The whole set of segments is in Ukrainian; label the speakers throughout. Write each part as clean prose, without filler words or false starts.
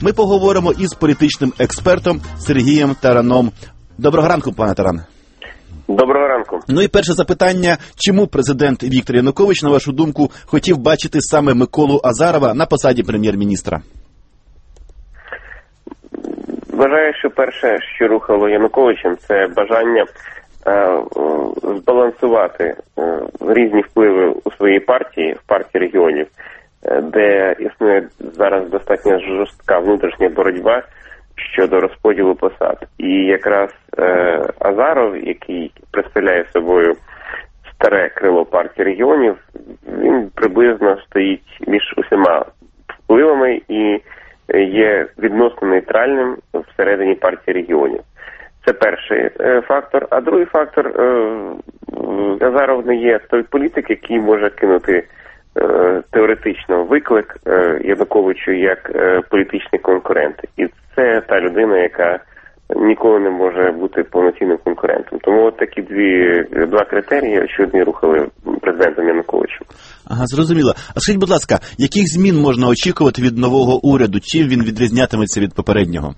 Speaker 1: ми поговоримо із політичним експертом Сергієм Тараном. Доброго ранку, пане Таран.
Speaker 2: Доброго ранку.
Speaker 1: Ну і перше запитання, чому президент Віктор Янукович, на вашу думку, хотів бачити саме Миколу Азарова на посаді прем'єр-міністра?
Speaker 2: Вважаю, що перше, що рухало Януковичем, це бажання збалансувати різні впливи у своїй партії, в партії регіонів, де існує зараз достатньо жорстка внутрішня боротьба щодо розподілу посад. І якраз Азаров, який представляє собою старе крило партії регіонів, він приблизно стоїть між усіма впливами і є відносно нейтральним всередині партії регіонів. Це перший фактор. А другий фактор, Азаров не є той політик, який може кинути теоретично виклик Януковичу як політичний конкурент. І це та людина, яка ніколи не може бути повноцінним конкурентом. Тому от такі два критерії, очевидно, рухали президентом Януковичем.
Speaker 1: Ага, зрозуміло. А скажіть, будь ласка, яких змін можна очікувати від нового уряду? Чим він відрізнятиметься від попереднього?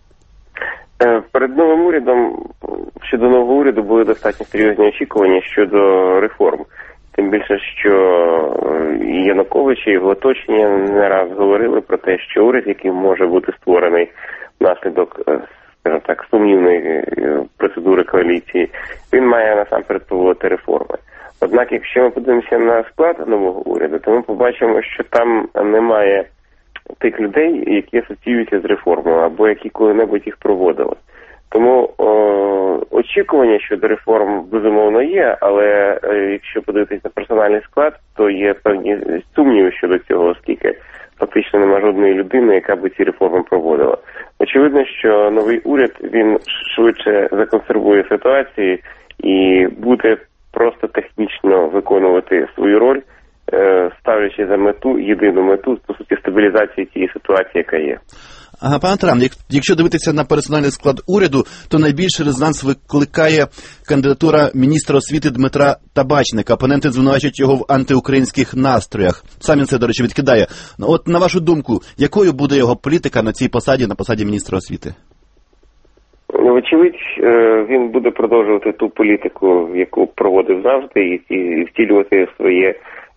Speaker 2: Перед новим урядом, щодо нового уряду, були достатньо серйозні очікування щодо реформ. Тим більше, що і Янукович, і його оточення не раз говорили про те, що уряд, який може бути створений внаслідок, скажімо так, сумнівної процедури коаліції, він має насамперед проводити реформи. Однак, якщо ми подивимося на склад нового уряду, то ми побачимо, що там немає тих людей, які асоціюються з реформою, або які коли-небудь їх проводили. Тому очікування щодо реформ, безумовно, є, але якщо подивитися на персональний склад, то є певні сумніви щодо цього, оскільки фактично нема жодної людини, яка би ці реформи проводила. Очевидно, що новий уряд, він швидше законсервує ситуацію і буде просто технічно виконувати свою роль, ставлячи за мету, єдину мету, по суті, стабілізації тієї ситуації, яка є.
Speaker 1: Ага, пане Таран, якщо дивитися на персональний склад уряду, то найбільший резонанс викликає кандидатура міністра освіти Дмитра Табачника. Опоненти звинувачують його в антиукраїнських настроях. Сам він це, до речі, відкидає. От, на вашу думку, якою буде його політика на цій посаді, на посаді міністра освіти?
Speaker 2: Вочевидь, він буде продовжувати ту політику, яку проводив завжди, і втілювати своє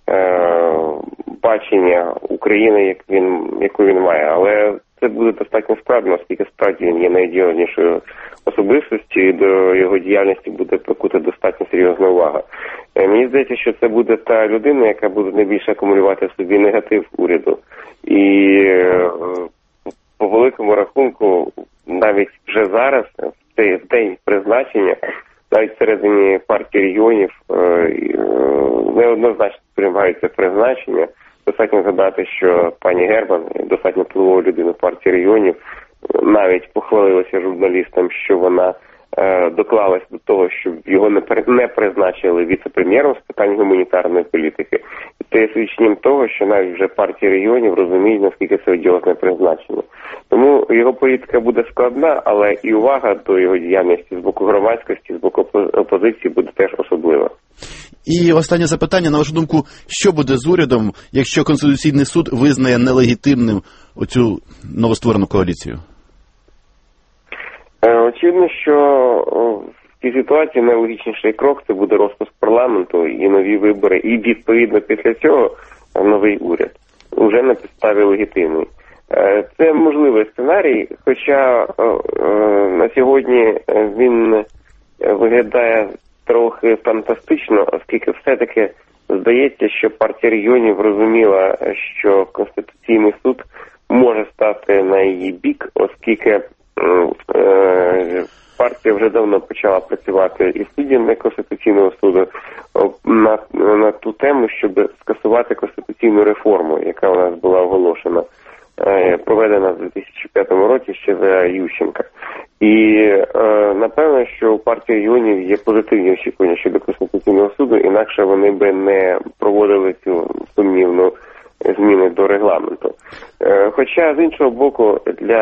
Speaker 2: бачення України, яку він має. Але це буде достатньо складно, оскільки справді він є найдіяльнішою особистістю, і до його діяльності буде прикута достатньо серйозна увага. Мені здається, що це буде та людина, яка буде найбільше акумулювати в собі негатив уряду. І по великому рахунку, навіть вже зараз, в день призначення, навіть всередині партії регіонів неоднозначно приймаються призначення. Достатньо згадати, що пані Герман, достатньо впливова людина партії регіонів, навіть похвалилася журналістам, що вона доклалась до того, щоб його не призначили віце-прем'єром з питань гуманітарної політики. І це є свідченням того, що навіть вже партії регіонів розуміють, наскільки це одіозне призначення. Тому його політика буде складна, але і увага до його діяльності з боку громадськості, з боку опозиції буде теж особлива.
Speaker 1: І останнє запитання, на вашу думку, що буде з урядом, якщо Конституційний суд визнає нелегітимним оцю новостворену коаліцію?
Speaker 2: Очевидно, що в цій ситуації найлогічніший крок – це буде розпуск парламенту і нові вибори. І відповідно після цього новий уряд. Уже на підставі легітимний. Це можливий сценарій, хоча на сьогодні він виглядає трохи фантастично, оскільки все-таки здається, що партія регіонів розуміла, що Конституційний суд може стати на її бік, оскільки партія вже давно почала працювати із суддями Конституційного суду на ту тему, щоб скасувати конституційну реформу, яка у нас була оголошена, проведена в 2005 році ще за Ющенка. І напевно, що у партії регіонів є позитивні очікування щодо Конституційного суду, інакше вони би не проводили цю сумнівну зміни до регламенту. Хоча, з іншого боку,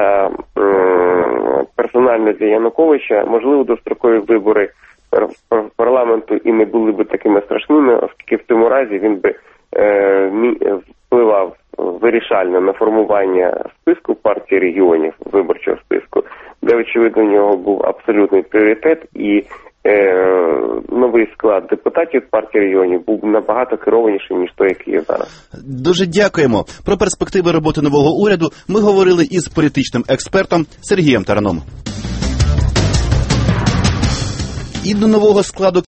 Speaker 2: персонально для Януковича, можливо, дострокові вибори парламенту і не були б такими страшними, оскільки в цьому разі він би впливав вирішальне на формування списку партії регіонів, виборчого списку, де, очевидно, у нього був абсолютний пріоритет, і новий склад депутатів партії регіонів був набагато керованіший, ніж той, який є зараз.
Speaker 1: Дуже дякуємо. Про перспективи роботи нового уряду ми говорили із політичним експертом Сергієм Тараном. І до нового складу